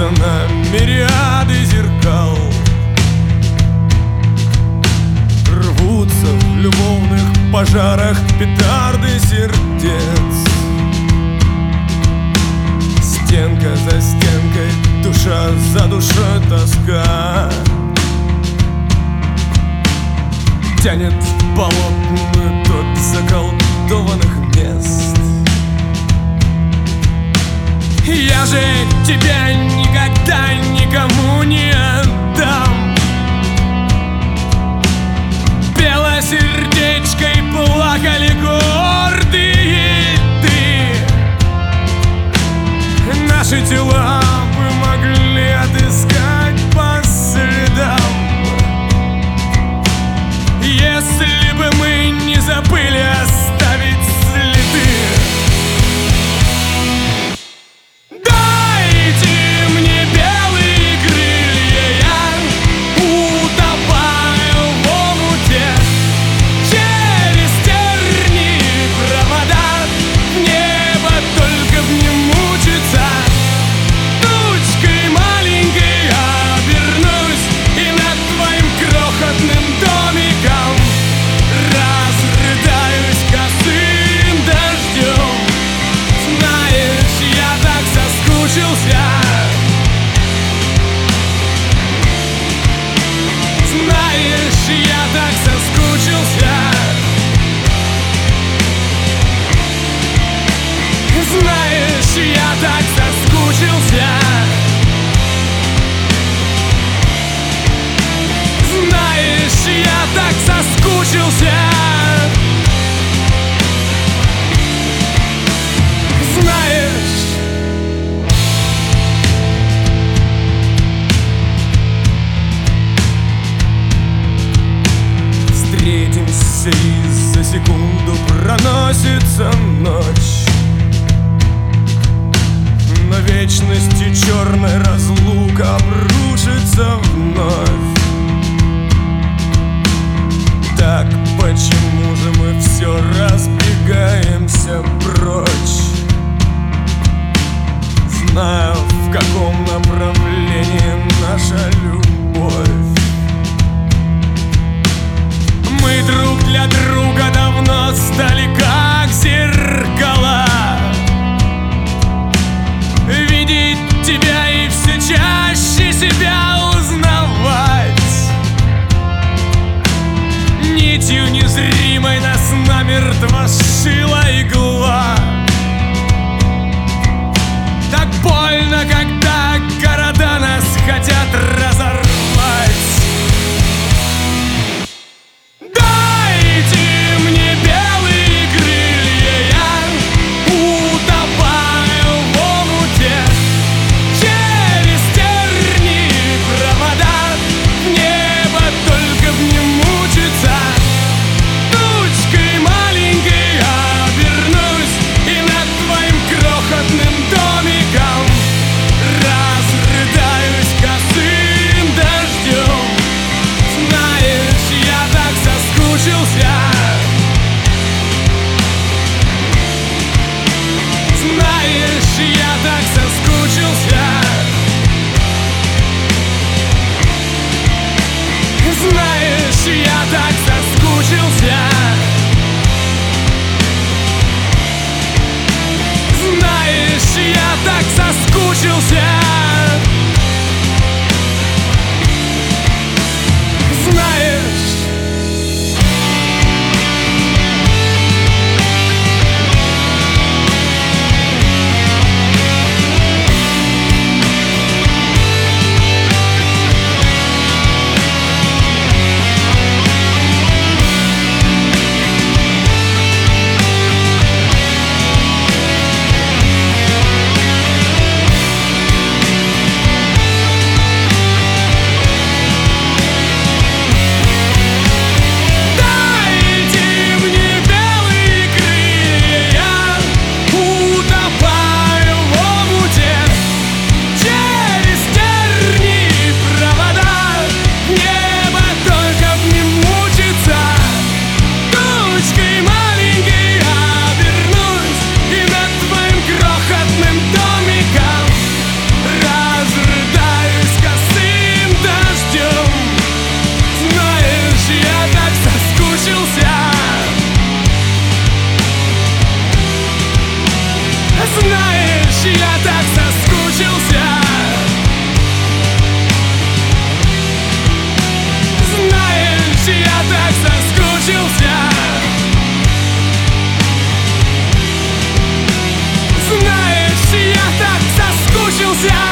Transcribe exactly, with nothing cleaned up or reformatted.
Разбиваются на мириады зеркал, рвутся в любовных пожарах петарды сердец. Стенка за стенкой, душа за душой тоска тянет в болотную топь заколдованных мест. Я же тебя никогда никому не отдам. Белосердечкой плакали гордые ты. Наши тела бы могли отыскать по следам, если бы мы не забыли оставить следы. Встретимся, и за секунду проносится ночь. На вечности черная разлука обрушится вновь. Так почему же мы все разбегаемся прочь, зная, в каком направлении наша любовь? Мы друг для друга давно стали как зеркала. Видеть тебя и все чаще себя узнавать. Нитью незримой нас намертво сшила игла. Так больно, когда города нас хотят разорвать. так соскучился. Знаешь, я так соскучился.